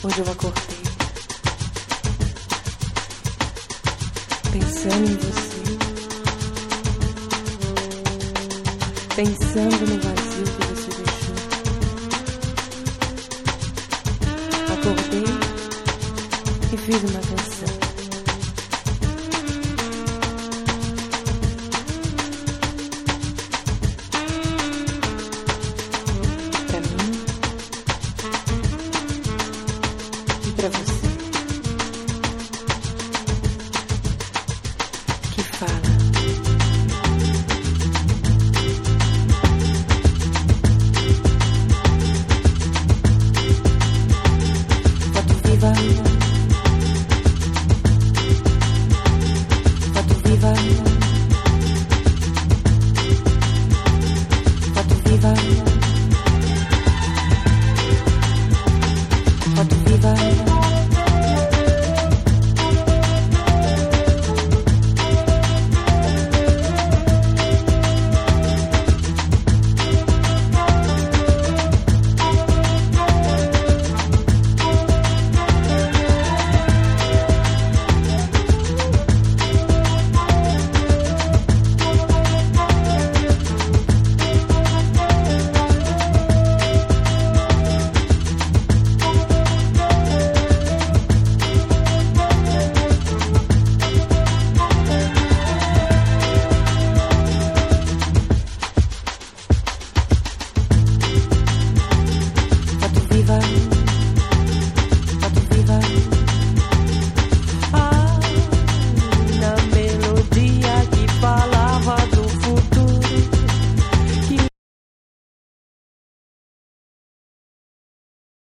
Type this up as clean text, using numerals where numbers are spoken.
Hoje eu acordei pensando em você, pensando no vazio que você deixou. Acordei e fiz uma canção. Pra mim e pra você, que fala. Foto viva, foto viva, foto viva.